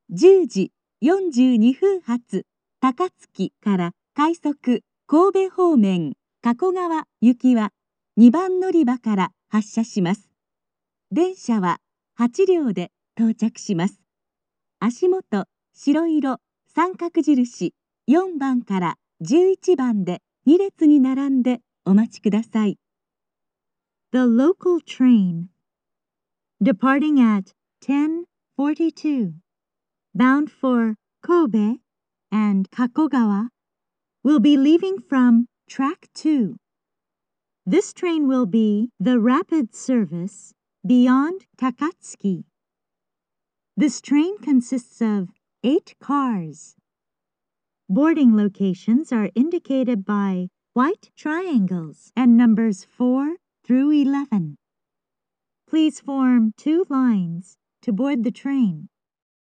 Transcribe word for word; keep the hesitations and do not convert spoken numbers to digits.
じゅうじよんじゅうにふん発、高槻から快速神戸方面加古川行きはにばん乗り場から発車します。電車ははちりょうで到着します。足元白色三角印よんばんからじゅういちばんでに列に並んでお待ちください。The local train departing at ten forty-two bound for Kobe and Kakogawa will be leaving from track two. This train will be the rapid service beyond Takatsuki. This train consists of eight cars. Boarding locations are indicated by white triangles and numbers four through eleven. Please form two lines to board the train.